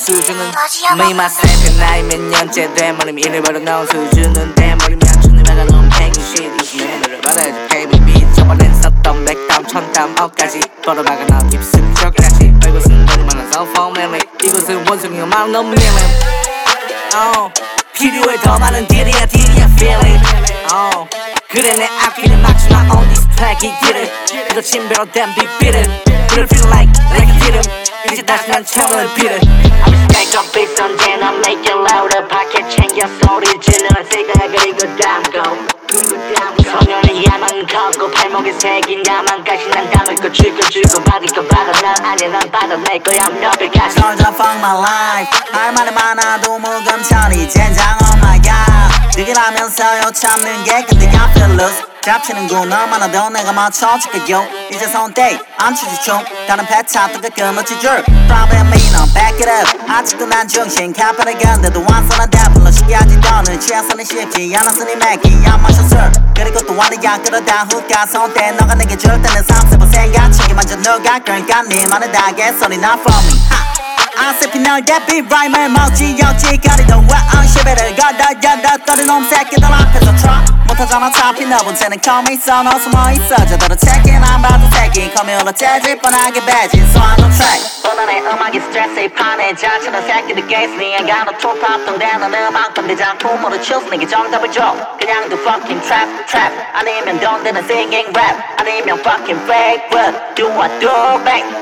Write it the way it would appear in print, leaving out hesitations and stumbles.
수준은 매일맛 살펴 나이 몇 년째 돼 머리면 잃어버려 놓은 수준은 내 머리면 주는 배가 너무 팽이 shit 이제 내 노래를 받아야지 baby beat 저번엔 썼던 100담 1000담 억까지 걸어막아 나온 입술 저기까지 이곳은 돈이 많아서 formally 이곳은 원숭이가 마음 너무 예매 필요해 더 많은 딜이야 feeling 그래 내 앞길을 막지 마 on this track 이 길을 이거 침배로 된 빅비를 Feel like a rhythm 이제 다시 난 차원을 빌을 I'm just back up beats 언제나 make it louder 밖에 챙겨 소리 지르는 시간을 그리고 담고 소년은 야만 걷고 발목에 새긴 야만 가시 난 담을 거 주고 받을 거 받아 난 아니야 난 받아낼 거야 I'm nothing 가시 Soldier for my life 할 말이 많아도 무금처리 젠장 oh my god 느끼라면서 요 참는 게 근데 I feel loose 잡히는군 얼마나 더 내가 맞춰줄게요 이제 손대 안 추지충 다른 패차도 끊어지 줄 Problem me no back it up 아직도 난 중심 카페를 건데도 완선한 대불러 시기하지 더는 취해서는 쉽지 않았으니 맥기 안 마셨어 그리고 또 와느야 끌어다 훅가 손대 너가 내게 줄 때는 3세번 생각치기 먼저 누가 그러니까 니만의 다 개소리 not for me 아세피 널 대비 라임을 먹지 여지거리도 와 시비를 걷어여덟 떨이 놈 새끼들 앞에서 try 못하잖아 차피 너 본체는 come 있어 너 숨어있어 저대로 체킹 안 봐도 새끼 커뮤로 재질 뻔하게 배진 So I'm on track 뻔한의 음악이 스트레스 이 판에 자치는 새끼들 게이스니 ain't got no true pop 동대는 음악 건들지 않고 모두 chills 내게 정답을 줘 그냥 do fucking trap 아니면 돈 되는 singing rap 아니면 fucking fake but do I do back